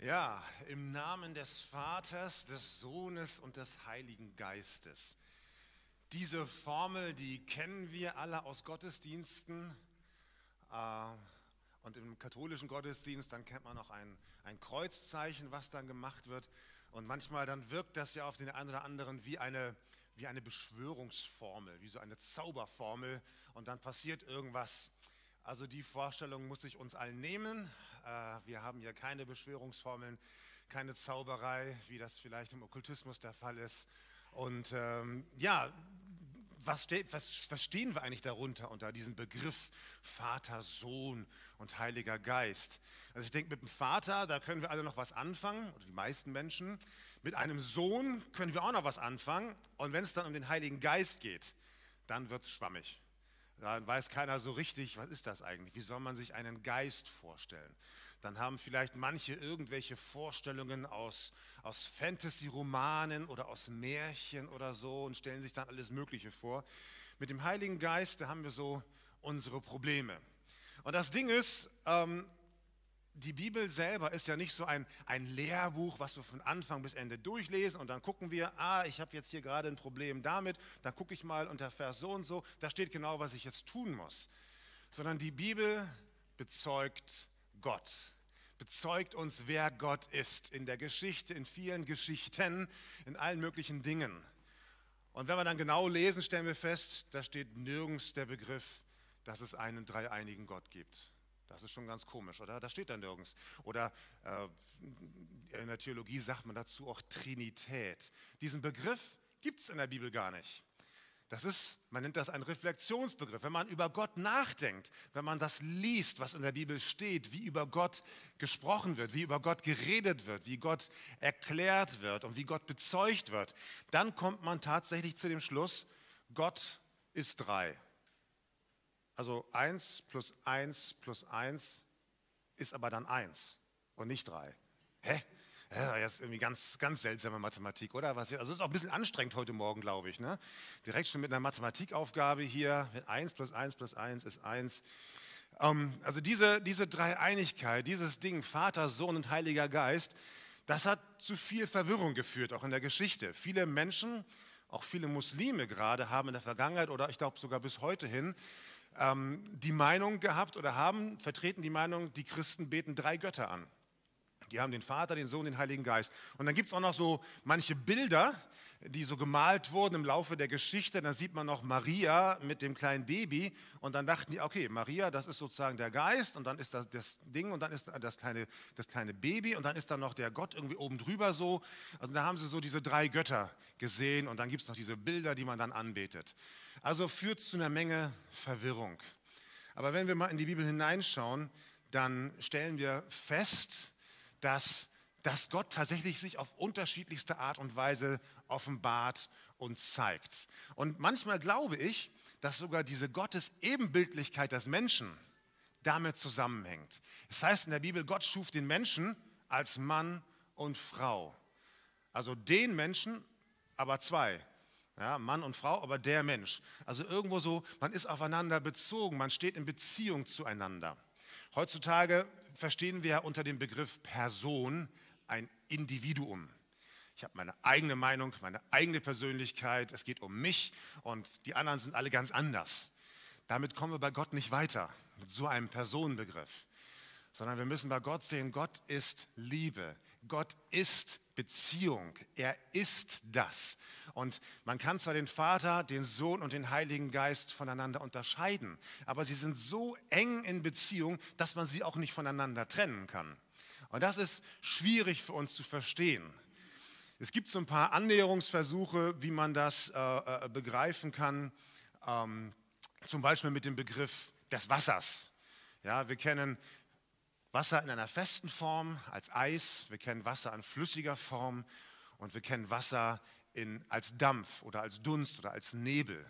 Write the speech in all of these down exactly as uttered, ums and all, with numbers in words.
Ja, im Namen des Vaters, des Sohnes und des Heiligen Geistes. Diese Formel, die kennen wir alle aus Gottesdiensten. Äh, und im katholischen Gottesdienst, dann kennt man noch ein, ein Kreuzzeichen, was dann gemacht wird. Und manchmal dann wirkt das ja auf den einen oder anderen wie eine, wie eine Beschwörungsformel, wie so eine Zauberformel. Und dann passiert irgendwas. Also die Vorstellung muss ich uns allen nehmen. Wir haben hier keine Beschwörungsformeln, keine Zauberei, wie das vielleicht im Okkultismus der Fall ist. Und ähm, ja, was, steht, was verstehen wir eigentlich darunter, unter diesem Begriff Vater, Sohn und Heiliger Geist? Also ich denke, mit dem Vater, da können wir alle noch was anfangen, oder die meisten Menschen. Mit einem Sohn können wir auch noch was anfangen. Und wenn es dann um den Heiligen Geist geht, dann wird es schwammig. Dann weiß keiner so richtig, was ist das eigentlich? Wie soll man sich einen Geist vorstellen? Dann haben vielleicht manche irgendwelche Vorstellungen aus, aus Fantasy-Romanen oder aus Märchen oder so und stellen sich dann alles Mögliche vor. Mit dem Heiligen Geist, da haben wir so unsere Probleme. Und das Ding ist, ähm, die Bibel selber ist ja nicht so ein, ein Lehrbuch, was wir von Anfang bis Ende durchlesen und dann gucken wir, ah, ich habe jetzt hier gerade ein Problem damit, dann gucke ich mal unter Vers so und so, da steht genau, was ich jetzt tun muss. Sondern die Bibel bezeugt Gott, bezeugt uns, wer Gott ist, in der Geschichte, in vielen Geschichten, in allen möglichen Dingen. Und wenn wir dann genau lesen, stellen wir fest, da steht nirgends der Begriff, dass es einen dreieinigen Gott gibt. Das ist schon ganz komisch, oder? Das steht da nirgends. Oder äh, in der Theologie sagt man dazu auch Trinität. Diesen Begriff gibt es in der Bibel gar nicht. Das ist, man nennt das einen Reflexionsbegriff. Wenn man über Gott nachdenkt, wenn man das liest, was in der Bibel steht, wie über Gott gesprochen wird, wie über Gott geredet wird, wie Gott erklärt wird und wie Gott bezeugt wird, dann kommt man tatsächlich zu dem Schluss, Gott ist drei. Also eins plus eins plus eins ist aber dann eins und nicht drei. Hä? Ja, das ist irgendwie ganz, ganz seltsame Mathematik, oder? Was, also es ist auch ein bisschen anstrengend heute Morgen, glaube ich. Ne? Direkt schon mit einer Mathematikaufgabe hier, mit eins plus eins plus eins ist eins. Ähm, also diese, diese Dreieinigkeit, dieses Ding, Vater, Sohn und Heiliger Geist, das hat zu viel Verwirrung geführt, auch in der Geschichte. Viele Menschen, auch viele Muslime gerade, haben in der Vergangenheit oder ich glaube sogar bis heute hin, die Meinung gehabt oder haben, vertreten die Meinung, die Christen beten drei Götter an. Die haben den Vater, den Sohn, den Heiligen Geist. Und dann gibt es auch noch so manche Bilder, die so gemalt wurden im Laufe der Geschichte. Dann sieht man noch Maria mit dem kleinen Baby. Und dann dachten die, okay, Maria, das ist sozusagen der Geist. Und dann ist das das Ding und dann ist das kleine, das kleine Baby. Und dann ist da noch der Gott irgendwie oben drüber so. Also da haben sie so diese drei Götter gesehen. Und dann gibt es noch diese Bilder, die man dann anbetet. Also führt zu einer Menge Verwirrung. Aber wenn wir mal in die Bibel hineinschauen, dann stellen wir fest, dass, dass Gott tatsächlich sich auf unterschiedlichste Art und Weise offenbart und zeigt. Und manchmal glaube ich, dass sogar diese Gottesebenbildlichkeit des Menschen damit zusammenhängt. Es heißt in der Bibel, Gott schuf den Menschen als Mann und Frau. Also den Menschen, aber zwei. Ja, Mann und Frau, aber der Mensch. Also irgendwo so, man ist aufeinander bezogen, man steht in Beziehung zueinander. Heutzutage verstehen wir unter dem Begriff Person ein Individuum. Ich habe meine eigene Meinung, meine eigene Persönlichkeit, es geht um mich und die anderen sind alle ganz anders. Damit kommen wir bei Gott nicht weiter, mit so einem Personenbegriff. Sondern wir müssen bei Gott sehen, Gott ist Liebe, Gott ist Beziehung, er ist das. Und man kann zwar den Vater, den Sohn und den Heiligen Geist voneinander unterscheiden, aber sie sind so eng in Beziehung, dass man sie auch nicht voneinander trennen kann. Und das ist schwierig für uns zu verstehen. Es gibt so ein paar Annäherungsversuche, wie man das äh, äh, begreifen kann, ähm, zum Beispiel mit dem Begriff des Wassers. Ja, wir kennen Wasser in einer festen Form als Eis, wir kennen Wasser in flüssiger Form und wir kennen Wasser in, als Dampf oder als Dunst oder als Nebel.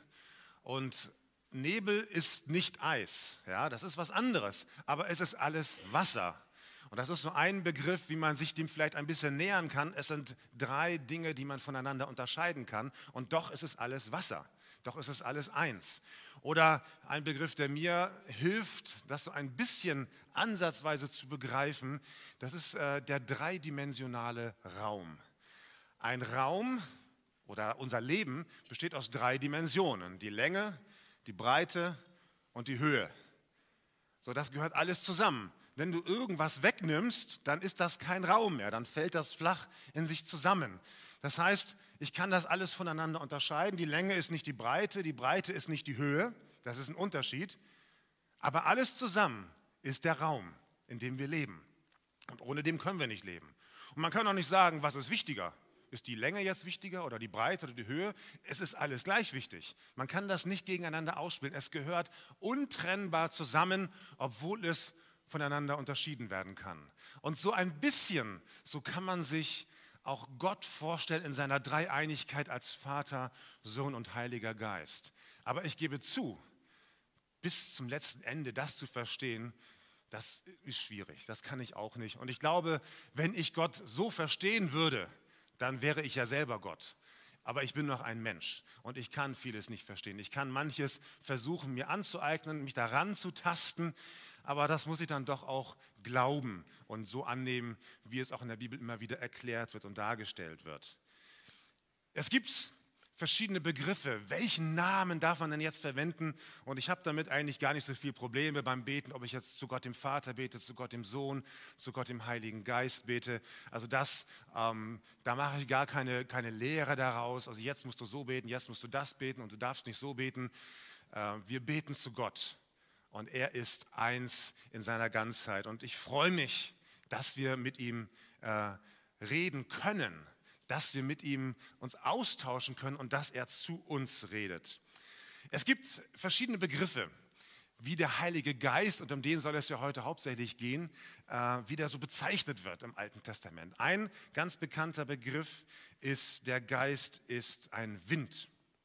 Und Nebel ist nicht Eis, ja, das ist was anderes, aber es ist alles Wasser. Und das ist nur ein Begriff, wie man sich dem vielleicht ein bisschen nähern kann. Es sind drei Dinge, die man voneinander unterscheiden kann und doch ist es alles Wasser. doch es ist alles eins. Oder ein Begriff, der mir hilft, das so ein bisschen ansatzweise zu begreifen, das ist äh, der dreidimensionale Raum. Ein Raum oder unser Leben besteht aus drei Dimensionen: die Länge, die Breite und die Höhe. So, das gehört alles zusammen. Wenn du irgendwas wegnimmst, dann ist das kein Raum mehr, dann fällt das flach in sich zusammen. Das heißt, ich kann das alles voneinander unterscheiden. Die Länge ist nicht die Breite, die Breite ist nicht die Höhe, das ist ein Unterschied. Aber alles zusammen ist der Raum, in dem wir leben. Und ohne dem können wir nicht leben. Und man kann auch nicht sagen, was ist wichtiger? Ist die Länge jetzt wichtiger oder die Breite oder die Höhe? Es ist alles gleich wichtig. Man kann das nicht gegeneinander ausspielen. Es gehört untrennbar zusammen, obwohl es voneinander unterschieden werden kann. Und so ein bisschen, so kann man sich auch Gott vorstellen in seiner Dreieinigkeit als Vater, Sohn und Heiliger Geist. Aber ich gebe zu, bis zum letzten Ende das zu verstehen, das ist schwierig. Das kann ich auch nicht. Und ich glaube, wenn ich Gott so verstehen würde, dann wäre ich ja selber Gott. Aber ich bin noch ein Mensch und ich kann vieles nicht verstehen. Ich kann manches versuchen, mir anzueignen, mich daran zu tasten, aber das muss ich dann doch auch glauben und so annehmen, wie es auch in der Bibel immer wieder erklärt wird und dargestellt wird. Es gibt verschiedene Begriffe. Welchen Namen darf man denn jetzt verwenden? Und ich habe damit eigentlich gar nicht so viele Probleme beim Beten, ob ich jetzt zu Gott dem Vater bete, zu Gott dem Sohn, zu Gott dem Heiligen Geist bete. Also das, ähm, da mache ich gar keine, keine Lehre daraus. Also jetzt musst du so beten, jetzt musst du das beten und du darfst nicht so beten. Äh, wir beten zu Gott und er ist eins in seiner Ganzheit. Und ich freue mich, dass wir mit ihm äh, reden können, dass wir mit ihm uns austauschen können und dass er zu uns redet. Es gibt verschiedene Begriffe, wie der Heilige Geist, und um den soll es ja heute hauptsächlich gehen, äh, wie der so bezeichnet wird im Alten Testament. Ein ganz bekannter Begriff ist, der Geist ist ein Wind.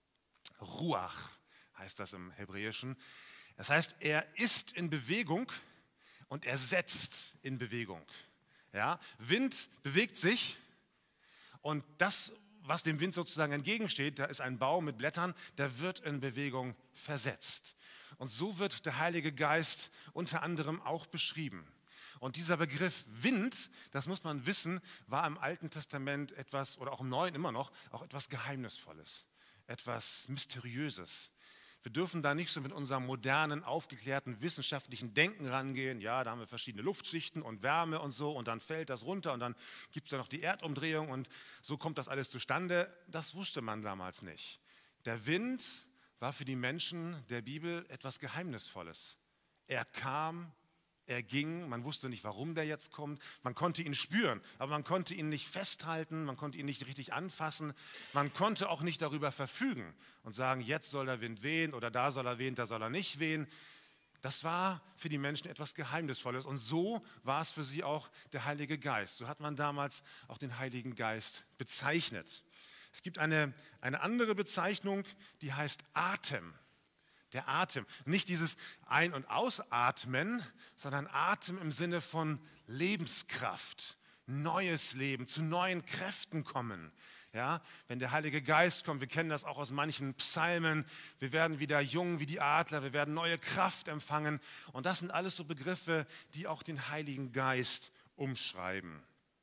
Ruach heißt das im Hebräischen. Das heißt, er ist in Bewegung und er setzt in Bewegung. Ja? Wind bewegt sich. Und das, was dem Wind sozusagen entgegensteht, da ist ein Baum mit Blättern, der wird in Bewegung versetzt. Und so wird der Heilige Geist unter anderem auch beschrieben. Und dieser Begriff Wind, das muss man wissen, war im Alten Testament etwas, oder auch im Neuen immer noch, auch etwas Geheimnisvolles, etwas Mysteriöses. Wir dürfen da nicht so mit unserem modernen, aufgeklärten, wissenschaftlichen Denken rangehen. Ja, da haben wir verschiedene Luftschichten und Wärme und so und dann fällt das runter und dann gibt es da noch die Erdumdrehung und so kommt das alles zustande. Das wusste man damals nicht. Der Wind war für die Menschen der Bibel etwas Geheimnisvolles. Er kam, er ging, man wusste nicht, warum der jetzt kommt. Man konnte ihn spüren, aber man konnte ihn nicht festhalten, man konnte ihn nicht richtig anfassen. Man konnte auch nicht darüber verfügen und sagen, jetzt soll der Wind wehen oder da soll er wehen, da soll er nicht wehen. Das war für die Menschen etwas Geheimnisvolles und so war es für sie auch der Heilige Geist. So hat man damals auch den Heiligen Geist bezeichnet. Es gibt eine, eine andere Bezeichnung, die heißt Atem. Der Atem, nicht dieses Ein- und Ausatmen, sondern Atem im Sinne von Lebenskraft, neues Leben, zu neuen Kräften kommen. Ja, wenn der Heilige Geist kommt, wir kennen das auch aus manchen Psalmen, wir werden wieder jung wie die Adler, wir werden neue Kraft empfangen. Und das sind alles so Begriffe, die auch den Heiligen Geist umschreiben.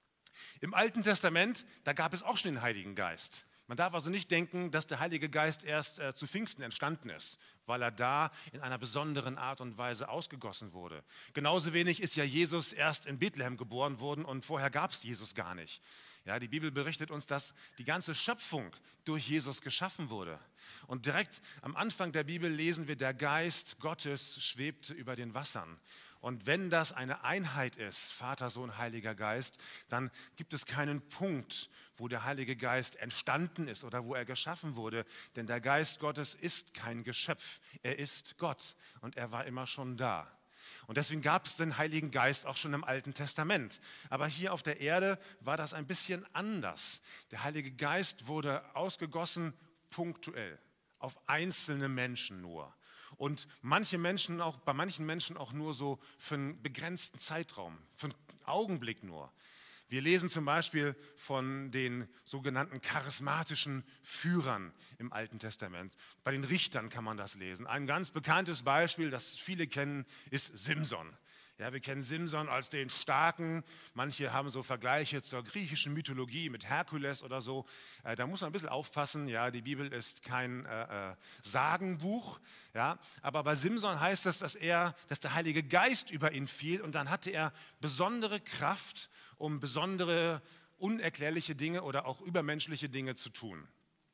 Im Alten Testament, da gab es auch schon den Heiligen Geist. Man darf also nicht denken, dass der Heilige Geist erst äh, zu Pfingsten entstanden ist, weil er da in einer besonderen Art und Weise ausgegossen wurde. Genauso wenig ist ja Jesus erst in Bethlehem geboren worden und vorher gab es Jesus gar nicht. Ja, die Bibel berichtet uns, dass die ganze Schöpfung durch Jesus geschaffen wurde. Und direkt am Anfang der Bibel lesen wir, der Geist Gottes schwebte über den Wassern. Und wenn das eine Einheit ist, Vater, Sohn, Heiliger Geist, dann gibt es keinen Punkt, wo der Heilige Geist entstanden ist oder wo er geschaffen wurde. Denn der Geist Gottes ist kein Geschöpf, er ist Gott und er war immer schon da. Und deswegen gab es den Heiligen Geist auch schon im Alten Testament. Aber hier auf der Erde war das ein bisschen anders. Der Heilige Geist wurde ausgegossen punktuell, auf einzelne Menschen nur. Und manche Menschen auch, bei manchen Menschen auch nur so für einen begrenzten Zeitraum, für einen Augenblick nur. Wir lesen zum Beispiel von den sogenannten charismatischen Führern im Alten Testament. Bei den Richtern kann man das lesen. Ein ganz bekanntes Beispiel, das viele kennen, ist Simson. Ja, wir kennen Simson als den Starken. Manche haben so Vergleiche zur griechischen Mythologie mit Herkules oder so. Äh, da muss man ein bisschen aufpassen. Ja, die Bibel ist kein äh, äh, Sagenbuch. Ja, aber bei Simson heißt es, dass, er, dass der Heilige Geist über ihn fiel und dann hatte er besondere Kraft, um besondere unerklärliche Dinge oder auch übermenschliche Dinge zu tun.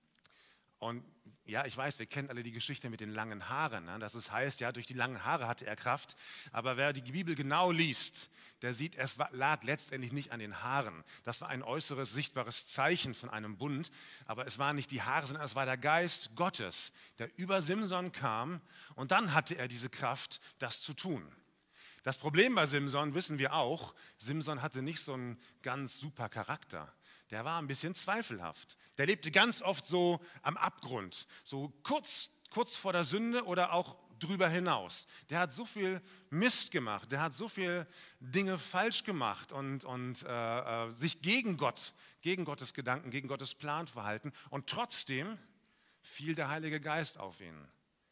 Und ja, ich weiß, wir kennen alle die Geschichte mit den langen Haaren. Ne? Das ist, heißt, ja, durch die langen Haare hatte er Kraft. Aber wer die Bibel genau liest, der sieht, es lag letztendlich nicht an den Haaren. Das war ein äußeres, sichtbares Zeichen von einem Bund. Aber es waren nicht die Haare, sondern es war der Geist Gottes, der über Simson kam. Und dann hatte er diese Kraft, das zu tun. Das Problem bei Simson wissen wir auch, Simson hatte nicht so einen ganz super Charakter. Der war ein bisschen zweifelhaft. Der lebte ganz oft so am Abgrund, so kurz, kurz vor der Sünde oder auch drüber hinaus. Der hat so viel Mist gemacht, der hat so viele Dinge falsch gemacht und, und äh, sich gegen Gott, gegen Gottes Gedanken, gegen Gottes Plan verhalten. Und trotzdem fiel der Heilige Geist auf ihn.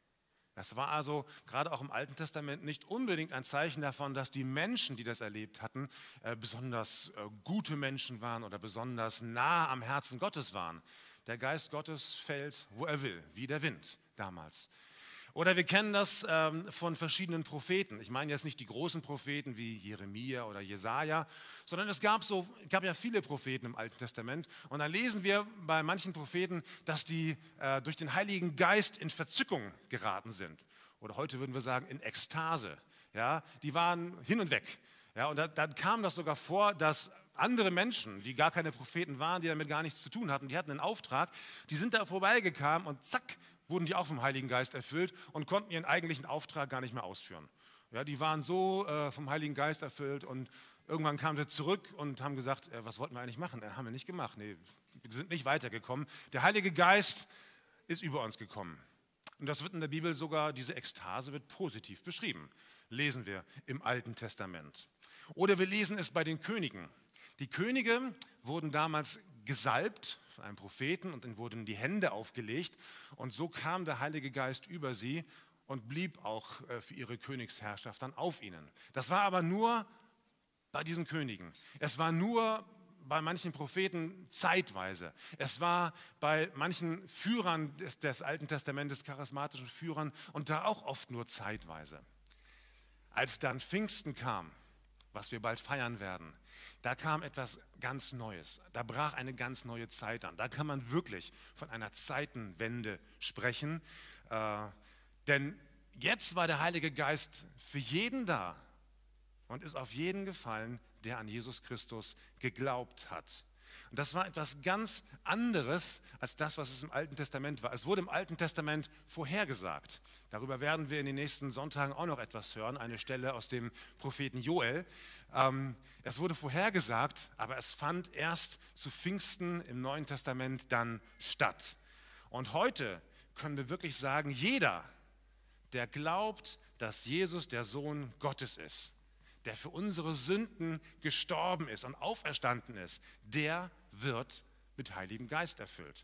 Das war also gerade auch im Alten Testament nicht unbedingt ein Zeichen davon, dass die Menschen, die das erlebt hatten, äh, besonders äh, gute Menschen waren oder besonders nah am Herzen Gottes waren. Der Geist Gottes fällt, wo er will, wie der Wind damals. Oder wir kennen das ähm, von verschiedenen Propheten. Ich meine jetzt nicht die großen Propheten wie Jeremia oder Jesaja, sondern es gab, so, gab ja viele Propheten im Alten Testament. Und dann lesen wir bei manchen Propheten, dass die äh, durch den Heiligen Geist in Verzückung geraten sind. Oder heute würden wir sagen in Ekstase. Ja, die waren hin und weg. Ja, und da, dann kam das sogar vor, dass andere Menschen, die gar keine Propheten waren, die damit gar nichts zu tun hatten, die hatten einen Auftrag, die sind da vorbeigekommen und zack, wurden die auch vom Heiligen Geist erfüllt und konnten ihren eigentlichen Auftrag gar nicht mehr ausführen. Ja, die waren so äh, vom Heiligen Geist erfüllt und irgendwann kamen sie zurück und haben gesagt, äh, was wollten wir eigentlich machen? Äh, haben wir nicht gemacht. Nee, wir sind nicht weitergekommen. Der Heilige Geist ist über uns gekommen. Und das wird in der Bibel sogar, diese Ekstase wird positiv beschrieben. Lesen wir im Alten Testament. Oder wir lesen es bei den Königen. Die Könige wurden damals gesalbt von einem Propheten und dann wurden die Hände aufgelegt und so kam der Heilige Geist über sie und blieb auch für ihre Königsherrschaft dann auf ihnen. Das war aber nur bei diesen Königen. Es war nur bei manchen Propheten zeitweise. Es war bei manchen Führern des, des Alten Testamentes, charismatischen Führern und da auch oft nur zeitweise. Als dann Pfingsten kam, was wir bald feiern werden, da kam etwas ganz Neues. Da brach eine ganz neue Zeit an. Da kann man wirklich von einer Zeitenwende sprechen. Äh, denn jetzt war der Heilige Geist für jeden da und ist auf jeden gefallen, der an Jesus Christus geglaubt hat. Und das war etwas ganz anderes als das, was es im Alten Testament war. Es wurde im Alten Testament vorhergesagt. Darüber werden wir in den nächsten Sonntagen auch noch etwas hören, eine Stelle aus dem Propheten Joel. Ähm, es wurde vorhergesagt, aber es fand erst zu Pfingsten im Neuen Testament dann statt. Und heute können wir wirklich sagen, jeder, der glaubt, dass Jesus der Sohn Gottes ist, der für unsere Sünden gestorben ist und auferstanden ist, der wird mit Heiligem Geist erfüllt.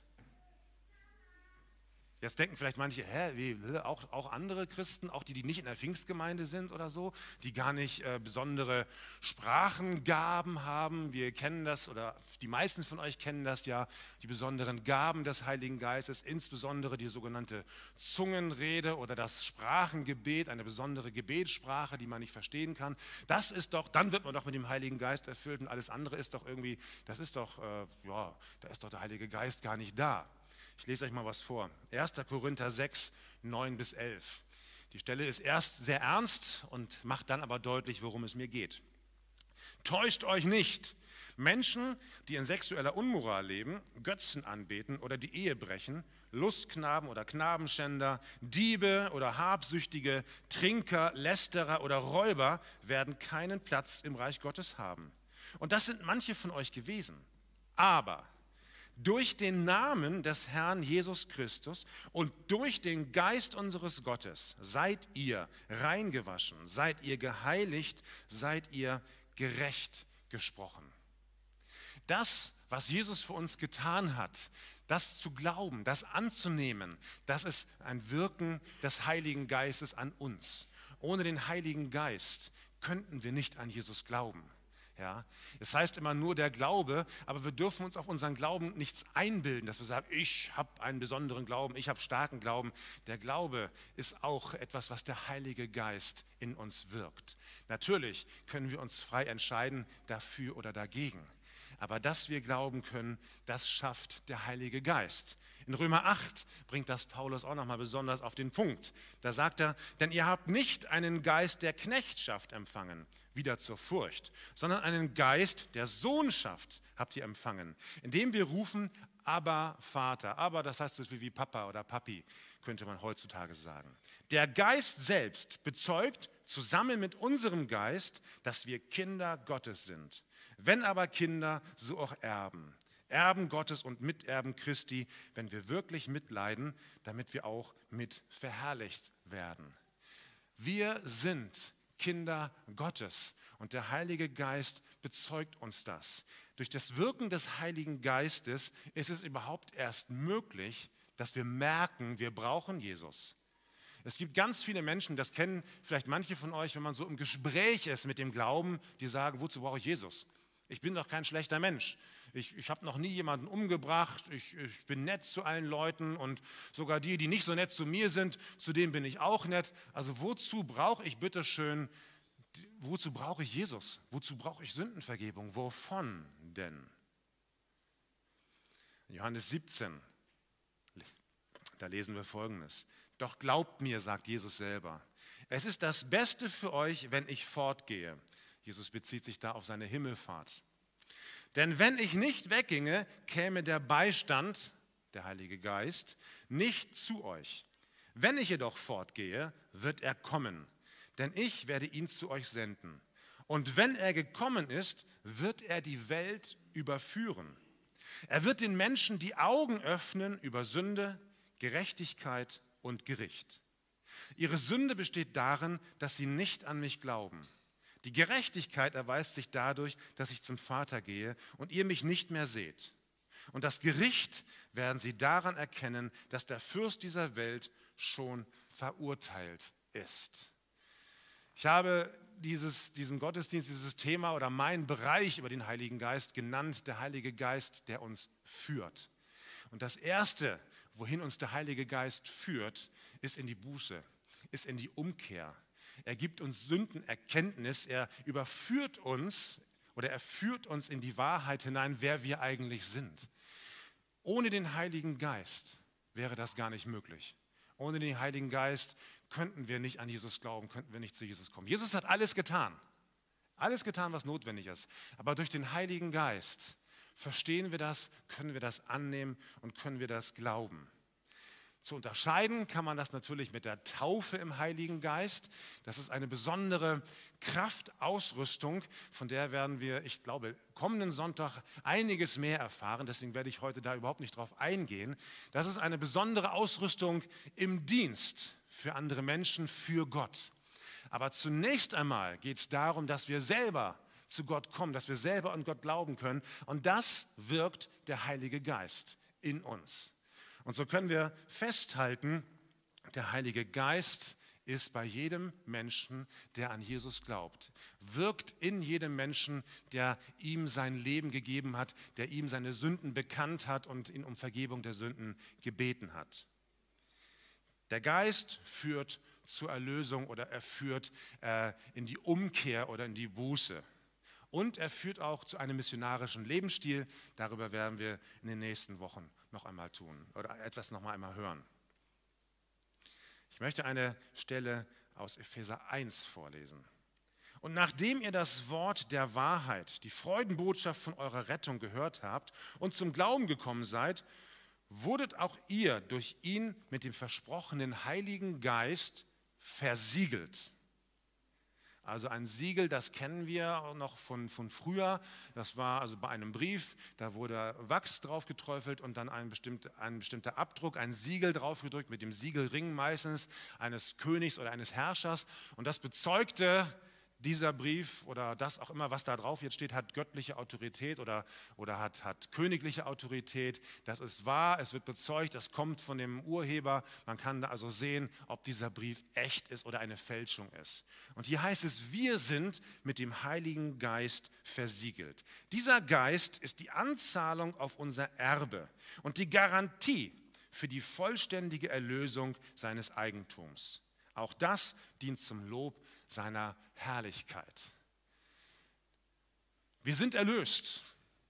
Jetzt denken vielleicht manche, hä, wie, auch, auch andere Christen, auch die, die nicht in der Pfingstgemeinde sind oder so, die gar nicht äh, besondere Sprachengaben haben. Wir kennen das, oder die meisten von euch kennen das ja, die besonderen Gaben des Heiligen Geistes, insbesondere die sogenannte Zungenrede oder das Sprachengebet, eine besondere Gebetssprache, die man nicht verstehen kann. Das ist doch, dann wird man doch mit dem Heiligen Geist erfüllt und alles andere ist doch irgendwie, das ist doch, äh, ja, da ist doch der Heilige Geist gar nicht da. Ich lese euch mal was vor. erster Korinther sechs, neun bis elf. Die Stelle ist erst sehr ernst und macht dann aber deutlich, worum es mir geht. Täuscht euch nicht. Menschen, die in sexueller Unmoral leben, Götzen anbeten oder die Ehe brechen, Lustknaben oder Knabenschänder, Diebe oder Habsüchtige, Trinker, Lästerer oder Räuber werden keinen Platz im Reich Gottes haben. Und das sind manche von euch gewesen. Aber durch den Namen des Herrn Jesus Christus und durch den Geist unseres Gottes seid ihr reingewaschen, seid ihr geheiligt, seid ihr gerecht gesprochen. Das, was Jesus für uns getan hat, das zu glauben, das anzunehmen, das ist ein Wirken des Heiligen Geistes an uns. Ohne den Heiligen Geist könnten wir nicht an Jesus glauben. Ja, es heißt immer nur der Glaube, aber wir dürfen uns auf unseren Glauben nichts einbilden, dass wir sagen, ich habe einen besonderen Glauben, ich habe starken Glauben. Der Glaube ist auch etwas, was der Heilige Geist in uns wirkt. Natürlich können wir uns frei entscheiden, dafür oder dagegen. Aber dass wir glauben können, das schafft der Heilige Geist. In Römer acht bringt das Paulus auch nochmal besonders auf den Punkt. Da sagt er, denn ihr habt nicht einen Geist der Knechtschaft empfangen, wieder zur Furcht, sondern einen Geist der Sohnschaft habt ihr empfangen, indem wir rufen, aber Vater. Aber das heißt so viel wie Papa oder Papi, könnte man heutzutage sagen. Der Geist selbst bezeugt zusammen mit unserem Geist, dass wir Kinder Gottes sind. Wenn aber Kinder, so auch Erben. Erben Gottes und Miterben Christi, wenn wir wirklich mitleiden, damit wir auch mit verherrlicht werden. Wir sind Kinder Gottes und der Heilige Geist bezeugt uns das. Durch das Wirken des Heiligen Geistes ist es überhaupt erst möglich, dass wir merken, wir brauchen Jesus. Es gibt ganz viele Menschen, das kennen vielleicht manche von euch, wenn man so im Gespräch ist mit dem Glauben, die sagen, wozu brauche ich Jesus? Ich bin doch kein schlechter Mensch. Ich, ich habe noch nie jemanden umgebracht. Ich, ich bin nett zu allen Leuten und sogar die, die nicht so nett zu mir sind, zu denen bin ich auch nett. Also wozu brauche ich bitteschön, wozu brauche ich Jesus? Wozu brauche ich Sündenvergebung? Wovon denn? Johannes siebzehn, da lesen wir Folgendes. Doch glaubt mir, sagt Jesus selber, es ist das Beste für euch, wenn ich fortgehe. Jesus bezieht sich da auf seine Himmelfahrt. Denn wenn ich nicht wegginge, käme der Beistand, der Heilige Geist, nicht zu euch. Wenn ich jedoch fortgehe, wird er kommen, denn ich werde ihn zu euch senden. Und wenn er gekommen ist, wird er die Welt überführen. Er wird den Menschen die Augen öffnen über Sünde, Gerechtigkeit und Gericht. Ihre Sünde besteht darin, dass sie nicht an mich glauben. Die Gerechtigkeit erweist sich dadurch, dass ich zum Vater gehe und ihr mich nicht mehr seht. Und das Gericht werden sie daran erkennen, dass der Fürst dieser Welt schon verurteilt ist. Ich habe dieses, diesen Gottesdienst, dieses Thema oder meinen Bereich über den Heiligen Geist genannt, der Heilige Geist, der uns führt. Und das Erste, wohin uns der Heilige Geist führt, ist in die Buße, ist in die Umkehr. Er gibt uns Sündenerkenntnis, er überführt uns oder er führt uns in die Wahrheit hinein, wer wir eigentlich sind. Ohne den Heiligen Geist wäre das gar nicht möglich. Ohne den Heiligen Geist könnten wir nicht an Jesus glauben, könnten wir nicht zu Jesus kommen. Jesus hat alles getan, alles getan, was notwendig ist. Aber durch den Heiligen Geist verstehen wir das, können wir das annehmen und können wir das glauben. Zu unterscheiden kann man das natürlich mit der Taufe im Heiligen Geist. Das ist eine besondere Kraftausrüstung, von der werden wir, ich glaube, kommenden Sonntag einiges mehr erfahren. Deswegen werde ich heute da überhaupt nicht drauf eingehen. Das ist eine besondere Ausrüstung im Dienst für andere Menschen, für Gott. Aber zunächst einmal geht es darum, dass wir selber zu Gott kommen, dass wir selber an Gott glauben können. Und das wirkt der Heilige Geist in uns. Und so können wir festhalten, der Heilige Geist ist bei jedem Menschen, der an Jesus glaubt, wirkt in jedem Menschen, der ihm sein Leben gegeben hat, der ihm seine Sünden bekannt hat und ihn um Vergebung der Sünden gebeten hat. Der Geist führt zur Erlösung oder er führt äh, in die Umkehr oder in die Buße. Und er führt auch zu einem missionarischen Lebensstil. Darüber werden wir in den nächsten Wochen noch einmal tun oder etwas noch einmal hören. Ich möchte eine Stelle aus Epheser eins vorlesen. Und nachdem ihr das Wort der Wahrheit, die Freudenbotschaft von eurer Rettung gehört habt und zum Glauben gekommen seid, wurdet auch ihr durch ihn mit dem versprochenen Heiligen Geist versiegelt. Also ein Siegel, das kennen wir noch von, von früher. Das war also bei einem Brief, da wurde Wachs drauf geträufelt und dann ein, bestimmt, ein bestimmter Abdruck, ein Siegel draufgedrückt mit dem Siegelring meistens eines Königs oder eines Herrschers. Und das bezeugte dieser Brief oder das auch immer, was da drauf jetzt steht, hat göttliche Autorität oder, oder hat, hat königliche Autorität. Das ist wahr, es wird bezeugt, es kommt von dem Urheber. Man kann da also sehen, ob dieser Brief echt ist oder eine Fälschung ist. Und hier heißt es, wir sind mit dem Heiligen Geist versiegelt. Dieser Geist ist die Anzahlung auf unser Erbe und die Garantie für die vollständige Erlösung seines Eigentums. Auch das dient zum Lob seiner Herrlichkeit. Wir sind erlöst,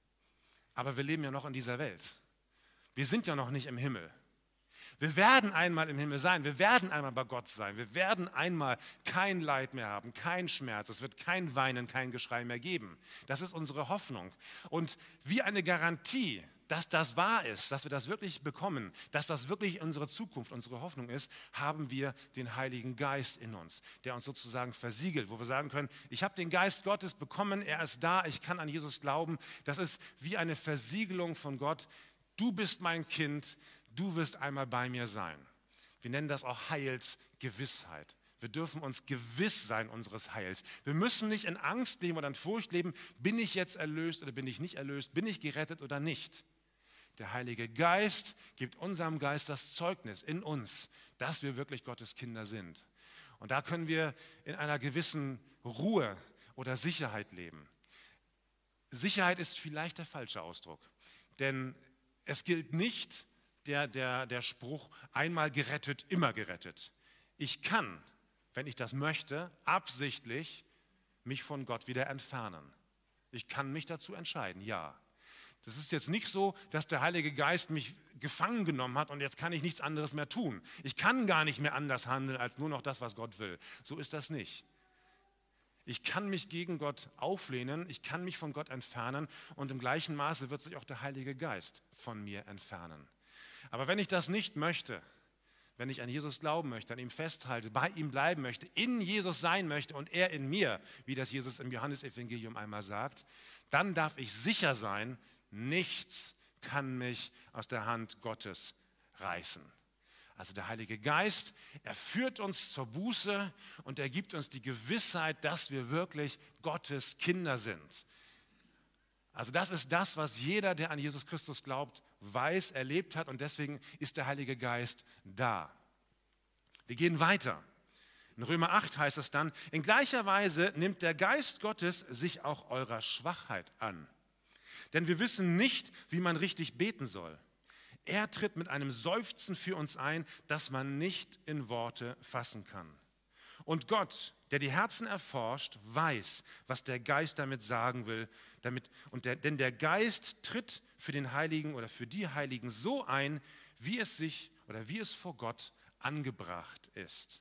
aber wir leben ja noch in dieser Welt. Wir sind ja noch nicht im Himmel. Wir werden einmal im Himmel sein, wir werden einmal bei Gott sein, wir werden einmal kein Leid mehr haben, kein Schmerz, es wird kein Weinen, kein Geschrei mehr geben. Das ist unsere Hoffnung. Und wie eine Garantie, dass das wahr ist, dass wir das wirklich bekommen, dass das wirklich unsere Zukunft, unsere Hoffnung ist, haben wir den Heiligen Geist in uns, der uns sozusagen versiegelt, wo wir sagen können, ich habe den Geist Gottes bekommen, er ist da, ich kann an Jesus glauben. Das ist wie eine Versiegelung von Gott. Du bist mein Kind, du wirst einmal bei mir sein. Wir nennen das auch Heilsgewissheit. Wir dürfen uns gewiss sein unseres Heils. Wir müssen nicht in Angst leben oder in Furcht leben, bin ich jetzt erlöst oder bin ich nicht erlöst, bin ich gerettet oder nicht. Der Heilige Geist gibt unserem Geist das Zeugnis in uns, dass wir wirklich Gottes Kinder sind. Und da können wir in einer gewissen Ruhe oder Sicherheit leben. Sicherheit ist vielleicht der falsche Ausdruck, denn es gilt nicht der, der, der Spruch, einmal gerettet, immer gerettet. Ich kann, wenn ich das möchte, absichtlich mich von Gott wieder entfernen. Ich kann mich dazu entscheiden, ja. Das ist jetzt nicht so, dass der Heilige Geist mich gefangen genommen hat und jetzt kann ich nichts anderes mehr tun. Ich kann gar nicht mehr anders handeln als nur noch das, was Gott will. So ist das nicht. Ich kann mich gegen Gott auflehnen, ich kann mich von Gott entfernen und im gleichen Maße wird sich auch der Heilige Geist von mir entfernen. Aber wenn ich das nicht möchte, wenn ich an Jesus glauben möchte, an ihm festhalte, bei ihm bleiben möchte, in Jesus sein möchte und er in mir, wie das Jesus im Johannesevangelium einmal sagt, dann darf ich sicher sein, nichts kann mich aus der Hand Gottes reißen. Also der Heilige Geist, er führt uns zur Buße und er gibt uns die Gewissheit, dass wir wirklich Gottes Kinder sind. Also das ist das, was jeder, der an Jesus Christus glaubt, weiß, erlebt hat und deswegen ist der Heilige Geist da. Wir gehen weiter. In Römer acht heißt es dann, in gleicher Weise nimmt der Geist Gottes sich auch eurer Schwachheit an. Denn wir wissen nicht, wie man richtig beten soll. Er tritt mit einem Seufzen für uns ein, das man nicht in Worte fassen kann. Und Gott, der die Herzen erforscht, weiß, was der Geist damit sagen will. Damit, und der, denn der Geist tritt für den Heiligen oder für die Heiligen so ein, wie es sich oder wie es vor Gott angebracht ist.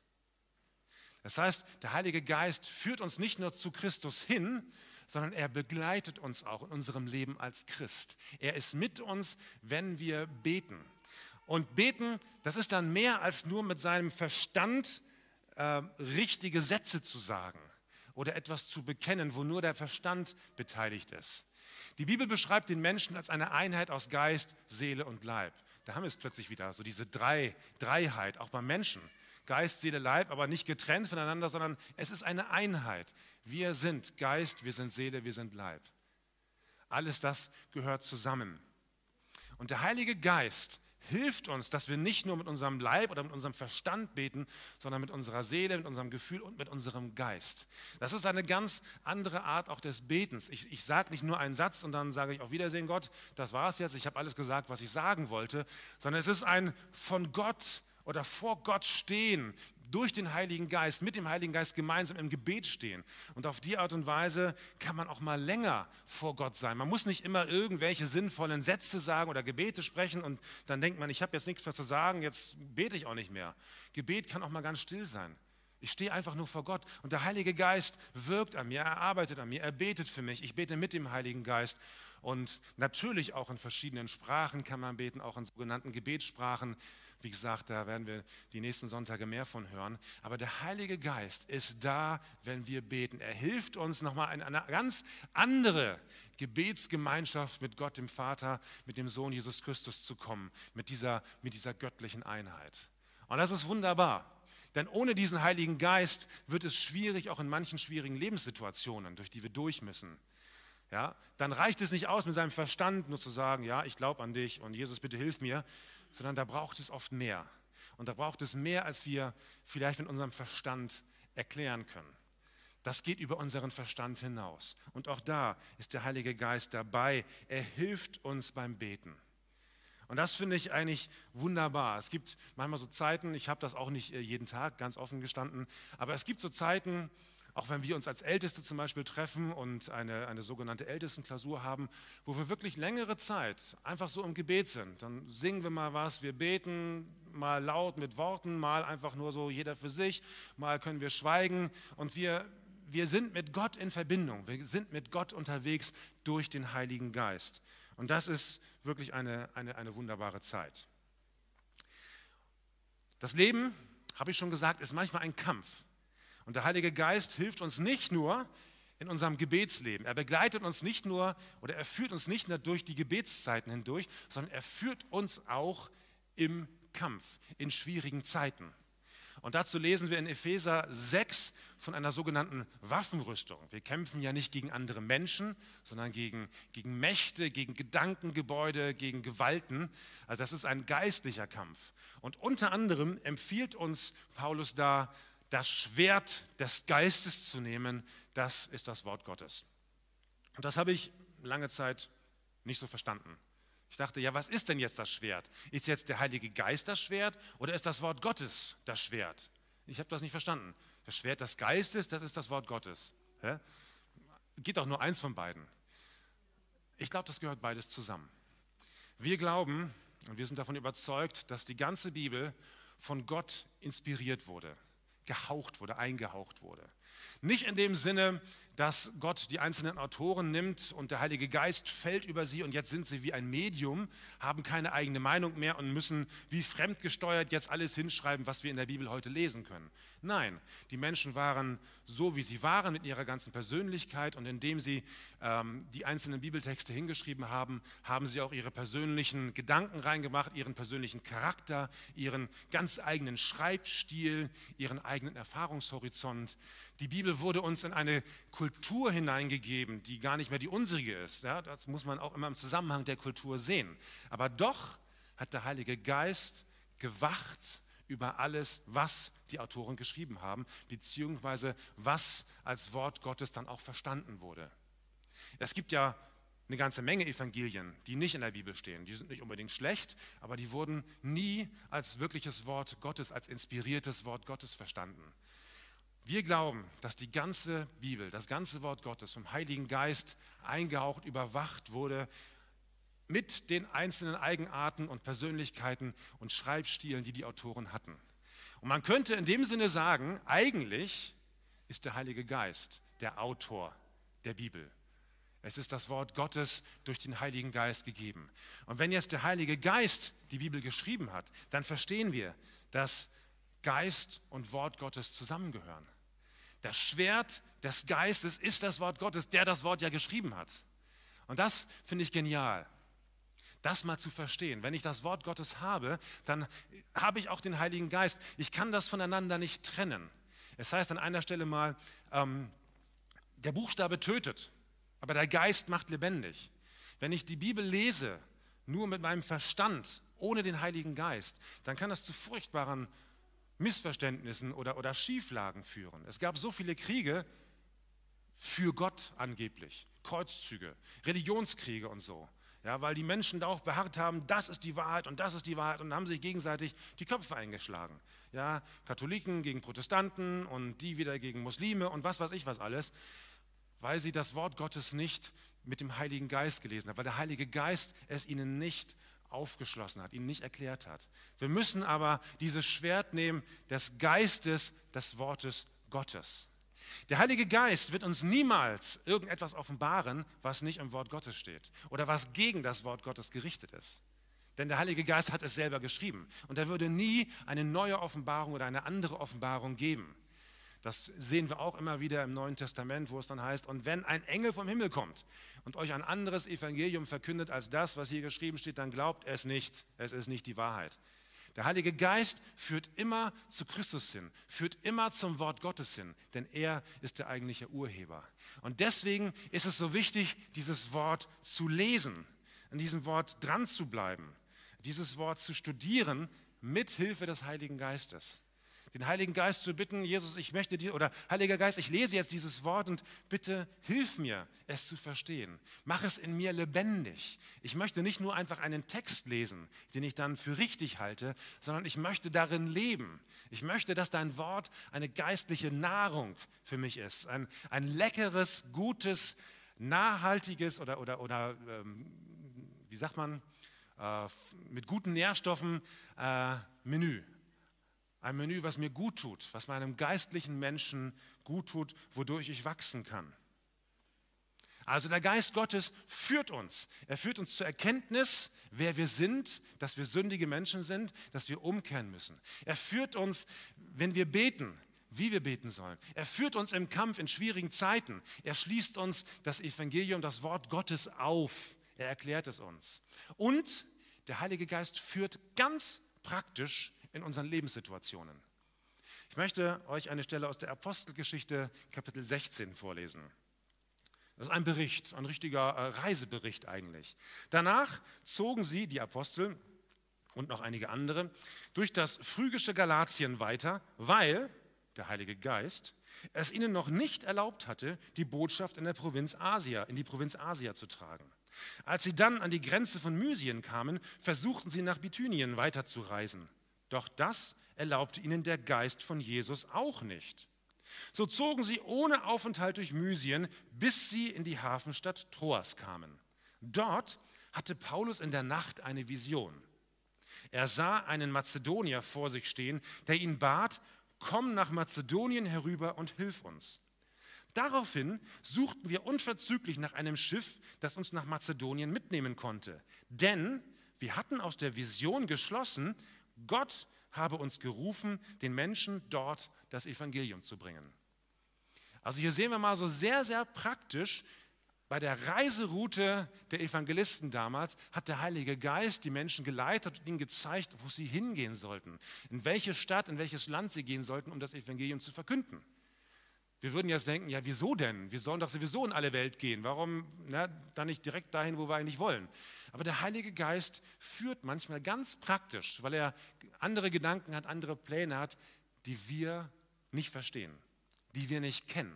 Das heißt, der Heilige Geist führt uns nicht nur zu Christus hin, sondern er begleitet uns auch in unserem Leben als Christ. Er ist mit uns, wenn wir beten. Und beten, das ist dann mehr als nur mit seinem Verstand äh, richtige Sätze zu sagen oder etwas zu bekennen, wo nur der Verstand beteiligt ist. Die Bibel beschreibt den Menschen als eine Einheit aus Geist, Seele und Leib. Da haben wir es plötzlich wieder, so diese Drei, Dreiheit, auch beim Menschen. Geist, Seele, Leib, aber nicht getrennt voneinander, sondern es ist eine Einheit. Wir sind Geist, wir sind Seele, wir sind Leib. Alles das gehört zusammen. Und der Heilige Geist hilft uns, dass wir nicht nur mit unserem Leib oder mit unserem Verstand beten, sondern mit unserer Seele, mit unserem Gefühl und mit unserem Geist. Das ist eine ganz andere Art auch des Betens. Ich, ich sage nicht nur einen Satz und dann sage ich auf Wiedersehen Gott, das war es jetzt, ich habe alles gesagt, was ich sagen wollte, sondern es ist ein von Gott oder vor Gott stehen, durch den Heiligen Geist, mit dem Heiligen Geist gemeinsam im Gebet stehen. Und auf die Art und Weise kann man auch mal länger vor Gott sein. Man muss nicht immer irgendwelche sinnvollen Sätze sagen oder Gebete sprechen und dann denkt man, ich habe jetzt nichts mehr zu sagen, jetzt bete ich auch nicht mehr. Gebet kann auch mal ganz still sein. Ich stehe einfach nur vor Gott und der Heilige Geist wirkt an mir, er arbeitet an mir, er betet für mich. Ich bete mit dem Heiligen Geist. Und natürlich auch in verschiedenen Sprachen kann man beten, auch in sogenannten Gebetssprachen. Wie gesagt, da werden wir die nächsten Sonntage mehr von hören. Aber der Heilige Geist ist da, wenn wir beten. Er hilft uns nochmal in eine ganz andere Gebetsgemeinschaft mit Gott, dem Vater, mit dem Sohn Jesus Christus zu kommen, mit dieser, mit dieser göttlichen Einheit. Und das ist wunderbar. Denn ohne diesen Heiligen Geist wird es schwierig, auch in manchen schwierigen Lebenssituationen, durch die wir durch müssen. Ja, dann reicht es nicht aus, mit seinem Verstand nur zu sagen, ja, ich glaube an dich und Jesus, bitte hilf mir, sondern da braucht es oft mehr. Und da braucht es mehr, als wir vielleicht mit unserem Verstand erklären können. Das geht über unseren Verstand hinaus. Und auch da ist der Heilige Geist dabei. Er hilft uns beim Beten. Und das finde ich eigentlich wunderbar. Es gibt manchmal so Zeiten, ich habe das auch nicht jeden Tag, ganz offen gestanden, aber es gibt so Zeiten, auch wenn wir uns als Älteste zum Beispiel treffen und eine, eine sogenannte Ältestenklausur haben, wo wir wirklich längere Zeit einfach so im Gebet sind. Dann singen wir mal was, wir beten mal laut mit Worten, mal einfach nur so jeder für sich, mal können wir schweigen und wir, wir sind mit Gott in Verbindung. Wir sind mit Gott unterwegs durch den Heiligen Geist. Und das ist wirklich eine, eine, eine wunderbare Zeit. Das Leben, habe ich schon gesagt, ist manchmal ein Kampf. Und der Heilige Geist hilft uns nicht nur in unserem Gebetsleben. Er begleitet uns nicht nur oder er führt uns nicht nur durch die Gebetszeiten hindurch, sondern er führt uns auch im Kampf, in schwierigen Zeiten. Und dazu lesen wir in Epheser sechs von einer sogenannten Waffenrüstung. Wir kämpfen ja nicht gegen andere Menschen, sondern gegen, gegen Mächte, gegen Gedankengebäude, gegen Gewalten. Also das ist ein geistlicher Kampf. Und unter anderem empfiehlt uns Paulus da, das Schwert des Geistes zu nehmen, das ist das Wort Gottes. Und das habe ich lange Zeit nicht so verstanden. Ich dachte, ja, was ist denn jetzt das Schwert? Ist jetzt der Heilige Geist das Schwert oder ist das Wort Gottes das Schwert? Ich habe das nicht verstanden. Das Schwert des Geistes, das ist das Wort Gottes. Hä? Geht doch nur eins von beiden. Ich glaube, das gehört beides zusammen. Wir glauben und wir sind davon überzeugt, dass die ganze Bibel von Gott inspiriert wurde. Gehaucht wurde, eingehaucht wurde. Nicht in dem Sinne, dass Gott die einzelnen Autoren nimmt und der Heilige Geist fällt über sie und jetzt sind sie wie ein Medium, haben keine eigene Meinung mehr und müssen wie fremdgesteuert jetzt alles hinschreiben, was wir in der Bibel heute lesen können. Nein, die Menschen waren so, wie sie waren mit ihrer ganzen Persönlichkeit und indem sie ähm, die einzelnen Bibeltexte hingeschrieben haben, haben sie auch ihre persönlichen Gedanken reingemacht, ihren persönlichen Charakter, ihren ganz eigenen Schreibstil, ihren eigenen Erfahrungshorizont. Die Bibel wurde uns in eine Kultur hineingegeben, die gar nicht mehr die unsere ist. Ja, das muss man auch immer im Zusammenhang der Kultur sehen. Aber doch hat der Heilige Geist gewacht über alles, was die Autoren geschrieben haben, beziehungsweise was als Wort Gottes dann auch verstanden wurde. Es gibt ja eine ganze Menge Evangelien, die nicht in der Bibel stehen. Die sind nicht unbedingt schlecht, aber die wurden nie als wirkliches Wort Gottes, als inspiriertes Wort Gottes verstanden. Wir glauben, dass die ganze Bibel, das ganze Wort Gottes vom Heiligen Geist eingehaucht, überwacht wurde mit den einzelnen Eigenarten und Persönlichkeiten und Schreibstilen, die die Autoren hatten. Und man könnte in dem Sinne sagen, eigentlich ist der Heilige Geist der Autor der Bibel. Es ist das Wort Gottes durch den Heiligen Geist gegeben. Und wenn jetzt der Heilige Geist die Bibel geschrieben hat, dann verstehen wir, dass Geist und Wort Gottes zusammengehören. Das Schwert des Geistes ist das Wort Gottes, der das Wort ja geschrieben hat. Und das finde ich genial, das mal zu verstehen. Wenn ich das Wort Gottes habe, dann habe ich auch den Heiligen Geist. Ich kann das voneinander nicht trennen. Es heißt an einer Stelle mal, ähm, der Buchstabe tötet, aber der Geist macht lebendig. Wenn ich die Bibel lese, nur mit meinem Verstand, ohne den Heiligen Geist, dann kann das zu furchtbaren Missverständnissen oder, oder Schieflagen führen. Es gab so viele Kriege für Gott angeblich, Kreuzzüge, Religionskriege und so, ja, weil die Menschen darauf beharrt haben, das ist die Wahrheit und das ist die Wahrheit und haben sich gegenseitig die Köpfe eingeschlagen. Ja, Katholiken gegen Protestanten und die wieder gegen Muslime und was weiß ich was alles, weil sie das Wort Gottes nicht mit dem Heiligen Geist gelesen haben, weil der Heilige Geist es ihnen nicht aufgeschlossen hat, ihnen nicht erklärt hat. Wir müssen aber dieses Schwert nehmen des Geistes, des Wortes Gottes. Der Heilige Geist wird uns niemals irgendetwas offenbaren, was nicht im Wort Gottes steht oder was gegen das Wort Gottes gerichtet ist. Denn der Heilige Geist hat es selber geschrieben und er würde nie eine neue Offenbarung oder eine andere Offenbarung geben. Das sehen wir auch immer wieder im Neuen Testament, wo es dann heißt, und wenn ein Engel vom Himmel kommt und euch ein anderes Evangelium verkündet als das, was hier geschrieben steht, dann glaubt es nicht, es ist nicht die Wahrheit. Der Heilige Geist führt immer zu Christus hin, führt immer zum Wort Gottes hin, denn er ist der eigentliche Urheber. Und deswegen ist es so wichtig, dieses Wort zu lesen, an diesem Wort dran zu bleiben, dieses Wort zu studieren mit Hilfe des Heiligen Geistes. Den Heiligen Geist zu bitten, Jesus, ich möchte dir, oder Heiliger Geist, ich lese jetzt dieses Wort und bitte hilf mir, es zu verstehen. Mach es in mir lebendig. Ich möchte nicht nur einfach einen Text lesen, den ich dann für richtig halte, sondern ich möchte darin leben. Ich möchte, dass dein Wort eine geistliche Nahrung für mich ist. Ein, ein leckeres, gutes, nachhaltiges oder, oder, oder ähm, wie sagt man, äh, mit guten Nährstoffen äh, Menü. Ein Menü, was mir gut tut, was meinem geistlichen Menschen gut tut, wodurch ich wachsen kann. Also der Geist Gottes führt uns. Er führt uns zur Erkenntnis, wer wir sind, dass wir sündige Menschen sind, dass wir umkehren müssen. Er führt uns, wenn wir beten, wie wir beten sollen. Er führt uns im Kampf in schwierigen Zeiten. Er schließt uns das Evangelium, das Wort Gottes auf. Er erklärt es uns. Und der Heilige Geist führt ganz praktisch in unseren Lebenssituationen. Ich möchte euch eine Stelle aus der Apostelgeschichte Kapitel sechzehn vorlesen. Das ist ein Bericht, ein richtiger Reisebericht eigentlich. Danach zogen sie, die Apostel und noch einige andere, durch das phrygische Galatien weiter, weil der Heilige Geist es ihnen noch nicht erlaubt hatte, die Botschaft in der Provinz Asia, in die Provinz Asia zu tragen. Als sie dann an die Grenze von Mysien kamen, versuchten sie nach Bithynien weiterzureisen. Doch das erlaubte ihnen der Geist von Jesus auch nicht. So zogen sie ohne Aufenthalt durch Mysien, bis sie in die Hafenstadt Troas kamen. Dort hatte Paulus in der Nacht eine Vision. Er sah einen Mazedonier vor sich stehen, der ihn bat, komm nach Mazedonien herüber und hilf uns. Daraufhin suchten wir unverzüglich nach einem Schiff, das uns nach Mazedonien mitnehmen konnte. Denn wir hatten aus der Vision geschlossen, Gott habe uns gerufen, den Menschen dort das Evangelium zu bringen. Also hier sehen wir mal so sehr, sehr praktisch, bei der Reiseroute der Evangelisten damals hat der Heilige Geist die Menschen geleitet und ihnen gezeigt, wo sie hingehen sollten, in welche Stadt, in welches Land sie gehen sollten, um das Evangelium zu verkünden. Wir würden jetzt denken, ja wieso denn? Wir sollen doch sowieso in alle Welt gehen. Warum na, dann nicht direkt dahin, wo wir eigentlich wollen? Aber der Heilige Geist führt manchmal ganz praktisch, weil er andere Gedanken hat, andere Pläne hat, die wir nicht verstehen, die wir nicht kennen.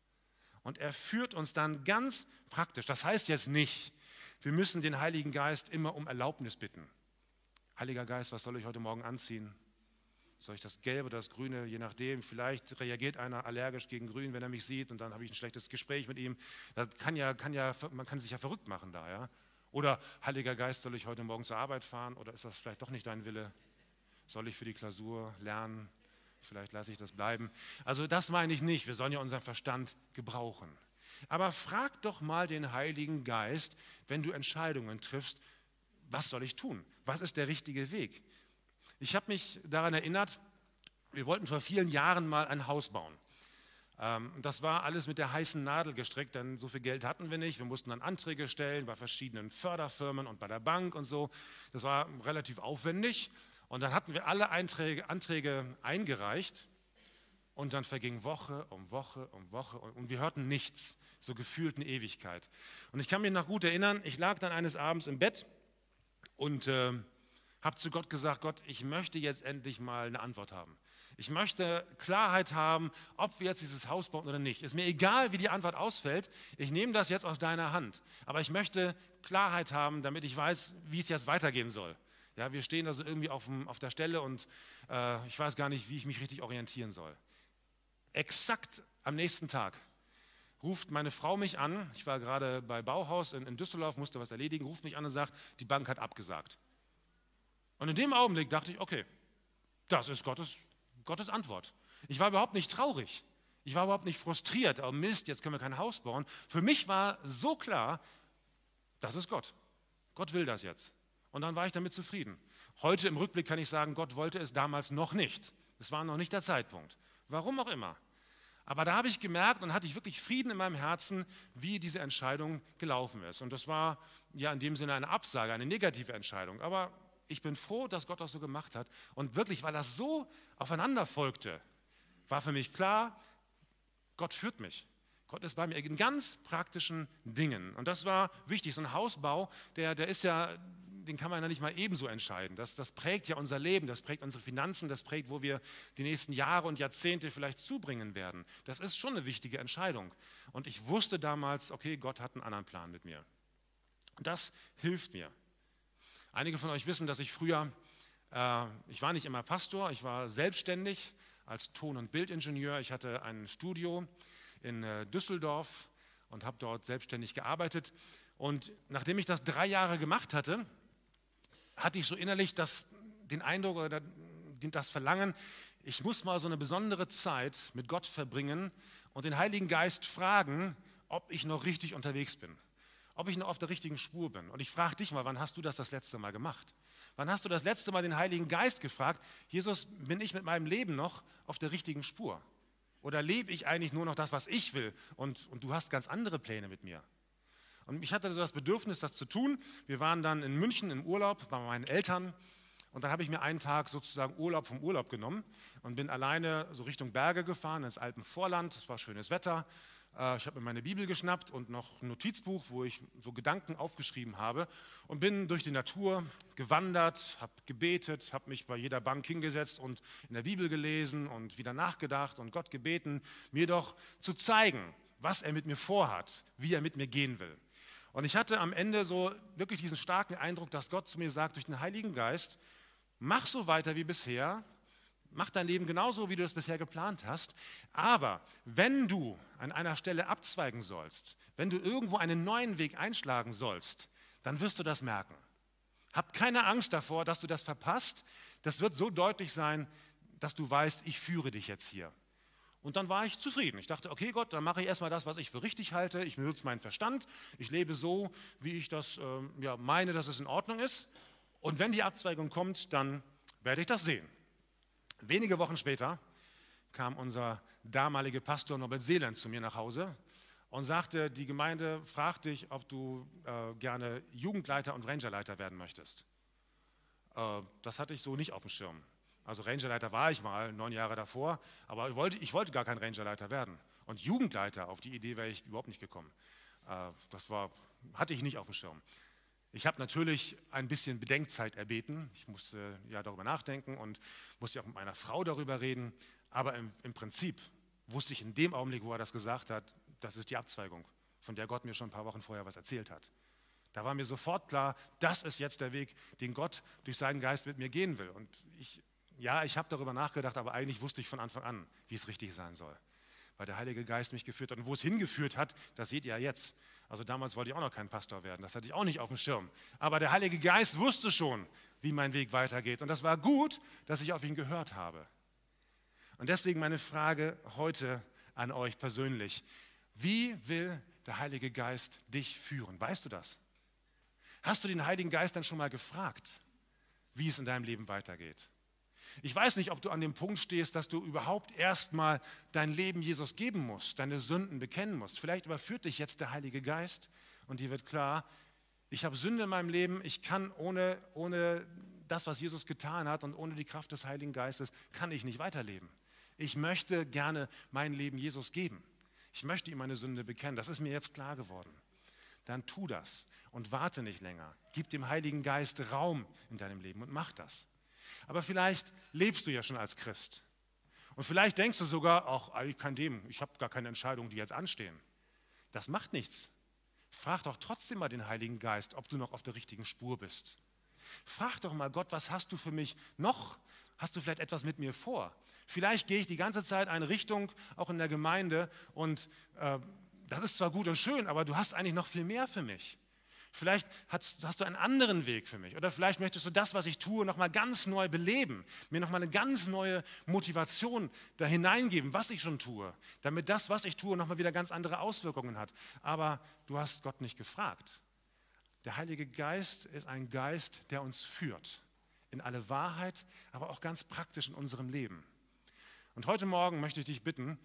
Und er führt uns dann ganz praktisch. Das heißt jetzt nicht, wir müssen den Heiligen Geist immer um Erlaubnis bitten. Heiliger Geist, was soll ich heute Morgen anziehen? Soll ich das Gelbe oder das Grüne, je nachdem, vielleicht reagiert einer allergisch gegen Grün, wenn er mich sieht und dann habe ich ein schlechtes Gespräch mit ihm. Das kann ja, kann ja, man kann sich ja verrückt machen da, ja. Oder Heiliger Geist, soll ich heute Morgen zur Arbeit fahren oder ist das vielleicht doch nicht dein Wille? Soll ich für die Klausur lernen? Vielleicht lasse ich das bleiben. Also das meine ich nicht, wir sollen ja unseren Verstand gebrauchen. Aber frag doch mal den Heiligen Geist, wenn du Entscheidungen triffst, was soll ich tun? Was ist der richtige Weg? Ich habe mich daran erinnert, wir wollten vor vielen Jahren mal ein Haus bauen. Ähm, das war alles mit der heißen Nadel gestrickt, denn so viel Geld hatten wir nicht. Wir mussten dann Anträge stellen bei verschiedenen Förderfirmen und bei der Bank und so. Das war relativ aufwendig. Und dann hatten wir alle Einträge, Anträge eingereicht und dann verging Woche um Woche um Woche und wir hörten nichts, so gefühlt eine Ewigkeit. Und ich kann mich noch gut erinnern, ich lag dann eines Abends im Bett und äh, habe zu Gott gesagt, Gott, ich möchte jetzt endlich mal eine Antwort haben. Ich möchte Klarheit haben, ob wir jetzt dieses Haus bauen oder nicht. Ist mir egal, wie die Antwort ausfällt, ich nehme das jetzt aus deiner Hand. Aber ich möchte Klarheit haben, damit ich weiß, wie es jetzt weitergehen soll. Ja, wir stehen also irgendwie auf, dem, auf der Stelle und äh, ich weiß gar nicht, wie ich mich richtig orientieren soll. Exakt am nächsten Tag ruft meine Frau mich an, ich war gerade bei Bauhaus in, in Düsseldorf, musste was erledigen, ruft mich an und sagt, die Bank hat abgesagt. Und in dem Augenblick dachte ich, okay, das ist Gottes, Gottes Antwort. Ich war überhaupt nicht traurig, ich war überhaupt nicht frustriert, oh Mist, jetzt können wir kein Haus bauen. Für mich war so klar, das ist Gott. Gott will das jetzt. Und dann war ich damit zufrieden. Heute im Rückblick kann ich sagen, Gott wollte es damals noch nicht. Es war noch nicht der Zeitpunkt. Warum auch immer. Aber da habe ich gemerkt und hatte ich wirklich Frieden in meinem Herzen, wie diese Entscheidung gelaufen ist. Und das war ja in dem Sinne eine Absage, eine negative Entscheidung. Aber ich bin froh, dass Gott das so gemacht hat. Und wirklich, weil das so aufeinander folgte, war für mich klar, Gott führt mich. Gott ist bei mir in ganz praktischen Dingen. Und das war wichtig. So ein Hausbau, der, der ist ja, den kann man ja nicht mal ebenso entscheiden. Das, das prägt ja unser Leben, das prägt unsere Finanzen, das prägt, wo wir die nächsten Jahre und Jahrzehnte vielleicht zubringen werden. Das ist schon eine wichtige Entscheidung. Und ich wusste damals, okay, Gott hat einen anderen Plan mit mir. Und das hilft mir. Einige von euch wissen, dass ich früher, äh, ich war nicht immer Pastor, ich war selbstständig als Ton- und Bildingenieur. Ich hatte ein Studio in äh, Düsseldorf und habe dort selbstständig gearbeitet. Und nachdem ich das drei Jahre gemacht hatte, hatte ich so innerlich das, den Eindruck oder das Verlangen, ich muss mal so eine besondere Zeit mit Gott verbringen und den Heiligen Geist fragen, ob ich noch richtig unterwegs bin, ob ich noch auf der richtigen Spur bin. Und ich frage dich mal, wann hast du das das letzte Mal gemacht? Wann hast du das letzte Mal den Heiligen Geist gefragt, Jesus, bin ich mit meinem Leben noch auf der richtigen Spur? Oder lebe ich eigentlich nur noch das, was ich will und, und du hast ganz andere Pläne mit mir? Und ich hatte so das Bedürfnis, das zu tun. Wir waren dann in München im Urlaub bei meinen Eltern und dann habe ich mir einen Tag sozusagen Urlaub vom Urlaub genommen und bin alleine so Richtung Berge gefahren, ins Alpenvorland. Es war schönes Wetter. Ich habe mir meine Bibel geschnappt und noch ein Notizbuch, wo ich so Gedanken aufgeschrieben habe und bin durch die Natur gewandert, habe gebetet, habe mich bei jeder Bank hingesetzt und in der Bibel gelesen und wieder nachgedacht und Gott gebeten, mir doch zu zeigen, was er mit mir vorhat, wie er mit mir gehen will. Und ich hatte am Ende so wirklich diesen starken Eindruck, dass Gott zu mir sagt durch den Heiligen Geist, mach so weiter wie bisher, mach dein Leben genauso, wie du es bisher geplant hast, aber wenn du an einer Stelle abzweigen sollst, wenn du irgendwo einen neuen Weg einschlagen sollst, dann wirst du das merken. Hab keine Angst davor, dass du das verpasst, das wird so deutlich sein, dass du weißt, ich führe dich jetzt hier. Und dann war ich zufrieden. Ich dachte, okay Gott, dann mache ich erstmal das, was ich für richtig halte. Ich benutze meinen Verstand. Ich lebe so, wie ich das äh, ja, meine, dass es in Ordnung ist. Und wenn die Abzweigung kommt, dann werde ich das sehen. Wenige Wochen später kam unser damaliger Pastor Norbert Seeland zu mir nach Hause und sagte, die Gemeinde fragt dich, ob du äh, gerne Jugendleiter und Rangerleiter werden möchtest. Äh, das hatte ich so nicht auf dem Schirm. Also Rangerleiter war ich mal, neun Jahre davor, aber ich wollte, ich wollte gar kein Rangerleiter werden. Und Jugendleiter, auf die Idee wäre ich überhaupt nicht gekommen. Äh, das war, hatte ich nicht auf dem Schirm. Ich habe natürlich ein bisschen Bedenkzeit erbeten. Ich musste ja darüber nachdenken und musste auch mit meiner Frau darüber reden. Aber im, im Prinzip wusste ich in dem Augenblick, wo er das gesagt hat, das ist die Abzweigung, von der Gott mir schon ein paar Wochen vorher was erzählt hat. Da war mir sofort klar, das ist jetzt der Weg, den Gott durch seinen Geist mit mir gehen will. Und ich Ja, ich habe darüber nachgedacht, aber eigentlich wusste ich von Anfang an, wie es richtig sein soll. Weil der Heilige Geist mich geführt hat. Und wo es hingeführt hat, das seht ihr ja jetzt. Also damals wollte ich auch noch kein Pastor werden, das hatte ich auch nicht auf dem Schirm. Aber der Heilige Geist wusste schon, wie mein Weg weitergeht. Und das war gut, dass ich auf ihn gehört habe. Und deswegen meine Frage heute an euch persönlich. Wie will der Heilige Geist dich führen? Weißt du das? Hast du den Heiligen Geist dann schon mal gefragt, wie es in deinem Leben weitergeht? Ich weiß nicht, ob du an dem Punkt stehst, dass du überhaupt erstmal dein Leben Jesus geben musst, deine Sünden bekennen musst. Vielleicht überführt dich jetzt der Heilige Geist und dir wird klar, ich habe Sünde in meinem Leben, ich kann ohne, ohne das, was Jesus getan hat und ohne die Kraft des Heiligen Geistes, kann ich nicht weiterleben. Ich möchte gerne mein Leben Jesus geben. Ich möchte ihm meine Sünde bekennen. Das ist mir jetzt klar geworden. Dann tu das und warte nicht länger. Gib dem Heiligen Geist Raum in deinem Leben und mach das. Aber vielleicht lebst du ja schon als Christ. Und vielleicht denkst du sogar, ach, eigentlich kein Dem, ich habe gar keine Entscheidungen, die jetzt anstehen. Das macht nichts. Frag doch trotzdem mal den Heiligen Geist, ob du noch auf der richtigen Spur bist. Frag doch mal Gott, was hast du für mich noch? Hast du vielleicht etwas mit mir vor? Vielleicht gehe ich die ganze Zeit eine Richtung, auch in der Gemeinde, und äh, das ist zwar gut und schön, aber du hast eigentlich noch viel mehr für mich. Vielleicht hast, hast du einen anderen Weg für mich oder vielleicht möchtest du das, was ich tue, nochmal ganz neu beleben, mir nochmal eine ganz neue Motivation da hineingeben, was ich schon tue, damit das, was ich tue, nochmal wieder ganz andere Auswirkungen hat. Aber du hast Gott nicht gefragt. Der Heilige Geist ist ein Geist, der uns führt in alle Wahrheit, aber auch ganz praktisch in unserem Leben. Und heute Morgen möchte ich dich bitten,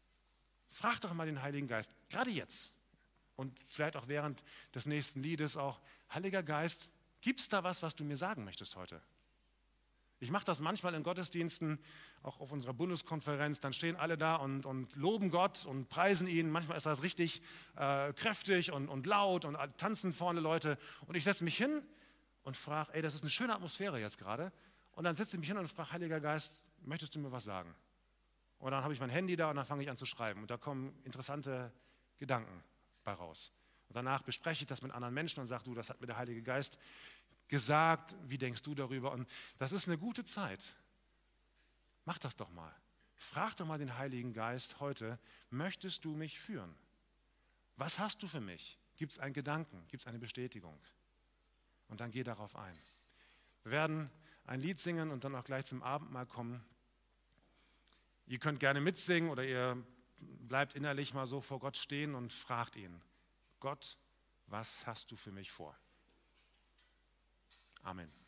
frag doch mal den Heiligen Geist, gerade jetzt. Und vielleicht auch während des nächsten Liedes auch, Heiliger Geist, Gibt es da was, was du mir sagen möchtest heute? Ich mache das manchmal in Gottesdiensten, auch auf unserer Bundeskonferenz, dann stehen alle da und, und loben Gott und preisen ihn. Manchmal ist das richtig äh, kräftig und, und laut und tanzen vorne Leute. Und ich setze mich hin und frage, ey, das ist eine schöne Atmosphäre jetzt gerade. Und dann setze ich mich hin und frage, Heiliger Geist, möchtest du mir was sagen? Und dann habe ich mein Handy da und dann fange ich an zu schreiben. Und da kommen interessante Gedanken bei raus. Und danach bespreche ich das mit anderen Menschen und sage, du, das hat mir der Heilige Geist gesagt, wie denkst du darüber? Und das ist eine gute Zeit. Mach das doch mal. Frag doch mal den Heiligen Geist heute, möchtest du mich führen? Was hast du für mich? Gibt es einen Gedanken? Gibt es eine Bestätigung? Und dann geh darauf ein. Wir werden ein Lied singen und dann auch gleich zum Abendmahl kommen. Ihr könnt gerne mitsingen oder ihr bleibt innerlich mal so vor Gott stehen und fragt ihn, Gott, was hast du für mich vor? Amen.